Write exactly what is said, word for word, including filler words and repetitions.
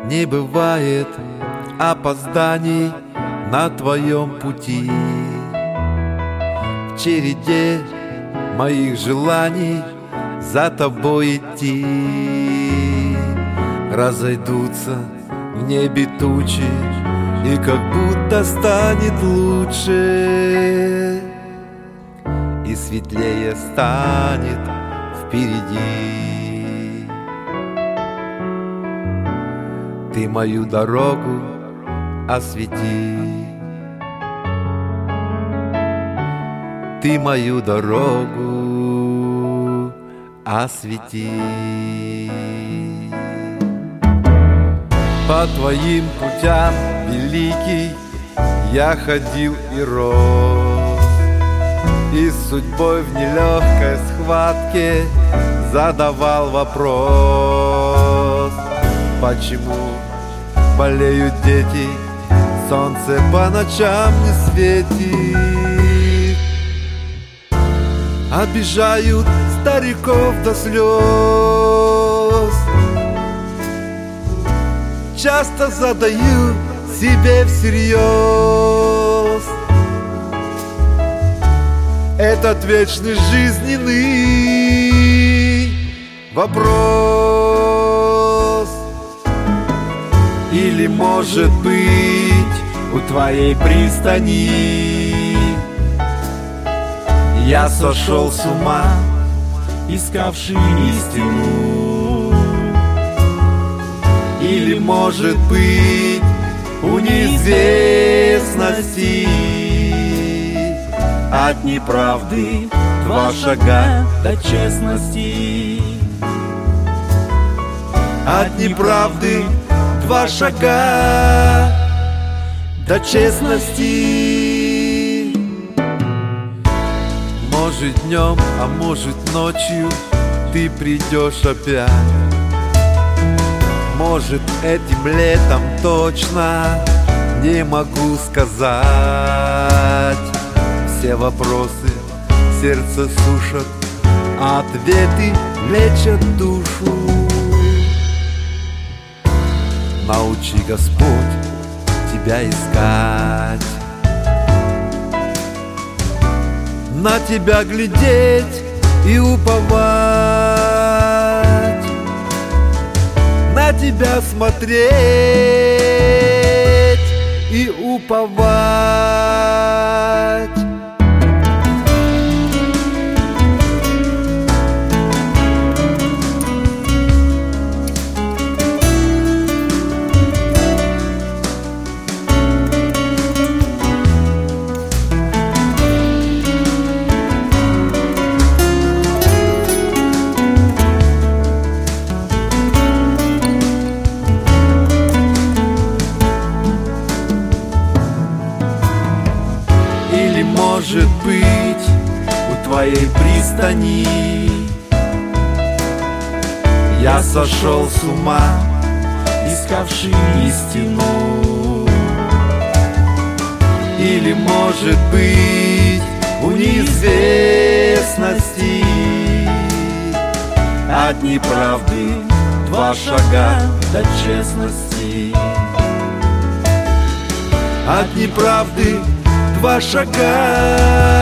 Не бывает опозданий на твоем пути. В череде моих желаний за тобой идти. Разойдутся в небе тучи, и как будто станет лучше, и светлее станет впереди. Ты мою дорогу освети, ты мою дорогу освети. По твоим путям, великий, я ходил и рос, и с судьбой в нелегкой схватке задавал вопрос: почему болеют дети, солнце по ночам не светит? Обижают стариков до слез. Часто задаю себе всерьез этот вечный жизненный вопрос. Или, может быть, у твоей пристани я сошел с ума, искавший истину. Или, может быть, у неизвестности от неправды два шага до честности. От неправды два шага до честности. Может днем, а может ночью ты придешь опять. Может этим летом точно, не могу сказать. Все вопросы сердце сушат, а ответы лечат душу. Научи, Господь, тебя искать, на тебя глядеть и уповать, на тебя смотреть и уповать. Может быть, у твоей пристани я сошел с ума, искавший истину. Или, может быть, у неизвестности от неправды два шага до честности. От неправды два шага